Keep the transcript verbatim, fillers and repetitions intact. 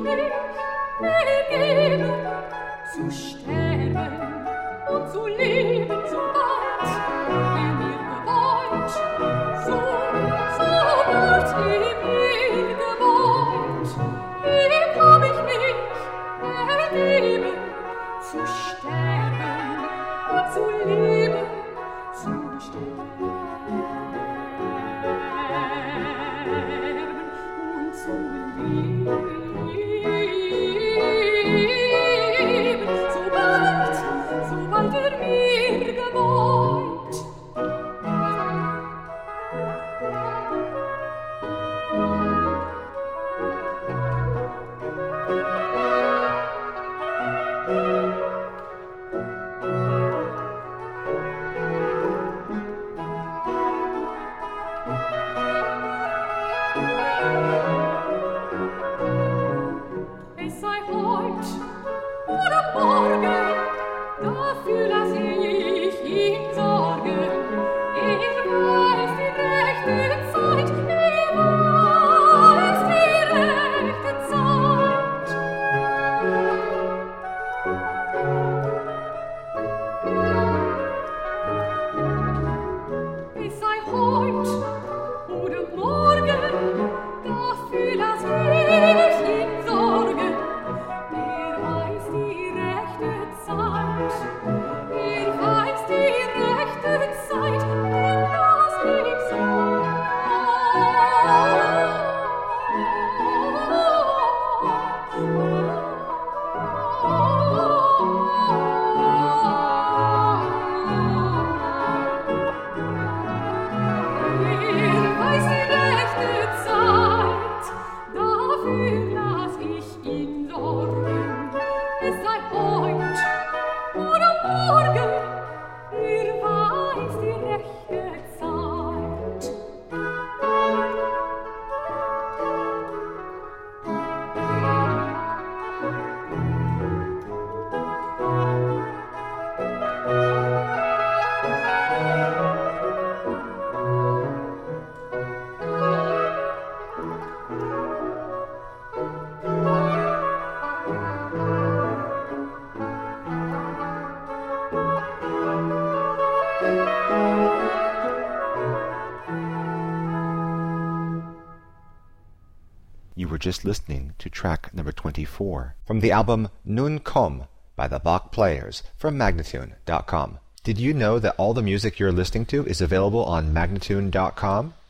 You were just listening to track number twenty-four from the album Nun Komm by the Bach Players from Magnatune dot com. Did you know that all the music you're listening to is available on Magnatune dot com?